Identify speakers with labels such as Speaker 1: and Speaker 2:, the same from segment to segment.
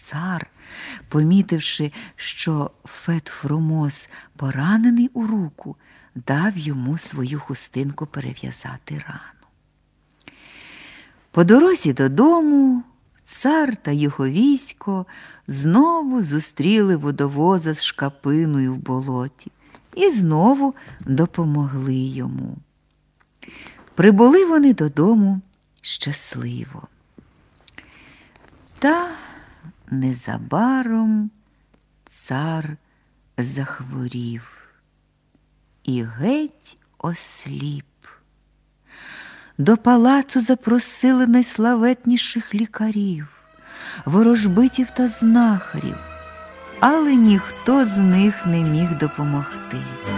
Speaker 1: цар, помітивши, що Фет-Фрумос поранений у руку, дав йому свою хустинку перев'язати рану. По дорозі додому цар та його військо знову зустріли водовоза з шкапиною в болоті і знову допомогли йому. Прибули вони додому щасливо. Та незабаром цар захворів і геть осліп. До палацу запросили найславетніших лікарів, ворожбитів та знахарів, але ніхто з них не міг допомогти.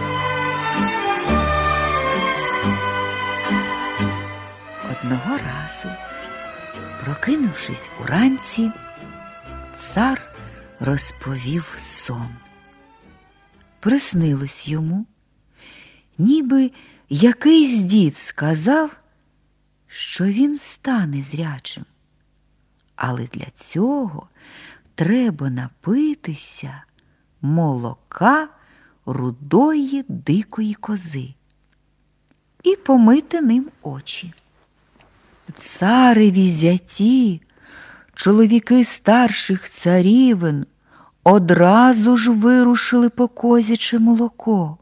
Speaker 1: Одного разу, прокинувшись уранці, цар розповів сон. Приснилось йому, ніби якийсь дід сказав, що він стане зрячим. Але для цього треба напитися молока рудої дикої кози і помити ним очі. Цареві зяті, чоловіки старших царівен, одразу ж вирушили по козяче молоко.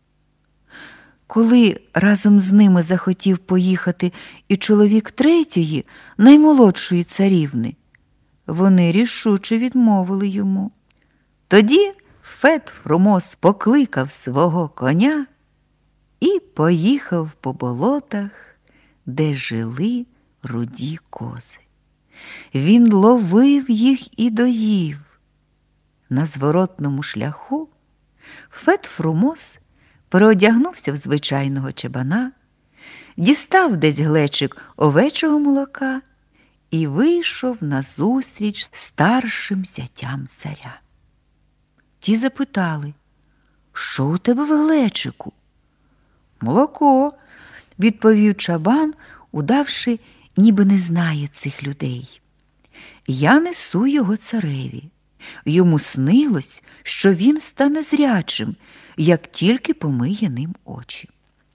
Speaker 1: Коли разом з ними захотів поїхати і чоловік третьої, наймолодшої царівни, вони рішуче відмовили йому. Тоді Фет-Фрумос покликав свого коня і поїхав по болотах, де жили руді кози. Він ловив їх і доїв. На зворотному шляху Фет-Фрумос переодягнувся в звичайного чабана, дістав десь глечик овечого молока і вийшов назустріч старшим зятям царя. Ті запитали: «Що у тебе в глечику?» «Молоко», – відповів чабан, удавши, ніби не знає цих людей. «Я несу його цареві. Йому снилось, що він стане зрячим, як тільки помиє ним очі».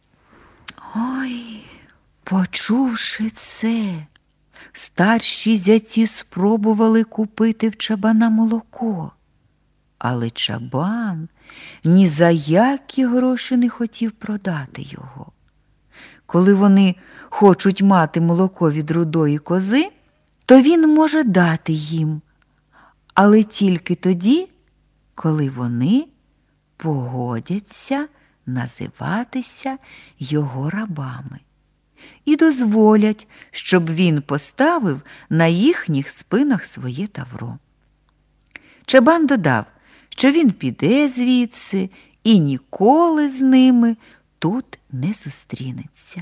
Speaker 1: Ой, почувши це, старші зяті спробували купити в чабана молоко, але чабан ні за які гроші не хотів продати його. Коли вони хочуть мати молоко від рудої кози, то він може дати їм, але тільки тоді, коли вони погодяться називатися його рабами і дозволять, щоб він поставив на їхніх спинах своє тавро. Чабан додав, що він піде звідси і ніколи з ними тут не зустрінеться.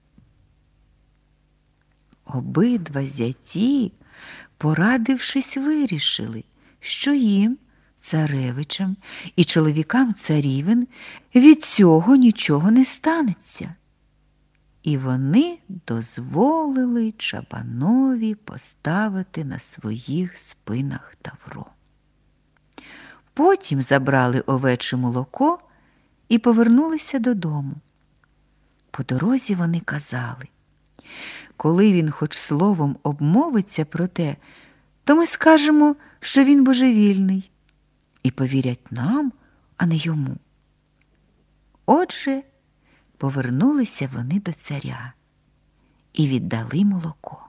Speaker 1: Обидва зяті, порадившись, вирішили, що їм, царевичам і чоловікам царівен, від цього нічого не станеться. І вони дозволили чабанові поставити на своїх спинах тавро. Потім забрали овече молоко і повернулися додому. По дорозі вони казали: коли він хоч словом обмовиться про те, то ми скажемо, що він божевільний, і повірять нам, а не йому. Отже, повернулися вони до царя і віддали молоко.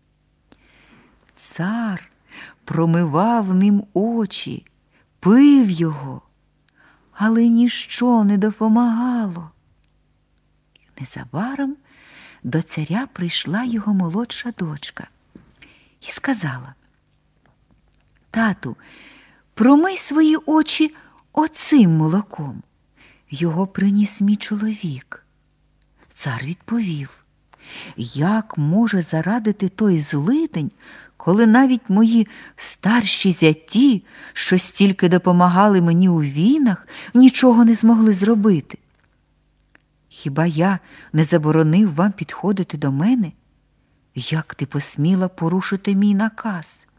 Speaker 1: Цар промивав ним очі, пив його, але ніщо не допомагало. Незабаром до царя прийшла його молодша дочка і сказала: «Тату, промий свої очі оцим молоком. Його приніс мій чоловік». Цар відповів: «Як може зарадити той злидень, коли навіть мої старші зяті, що стільки допомагали мені у війнах, нічого не змогли зробити? Хіба я не заборонив вам підходити до мене? Як ти посміла порушити мій наказ?»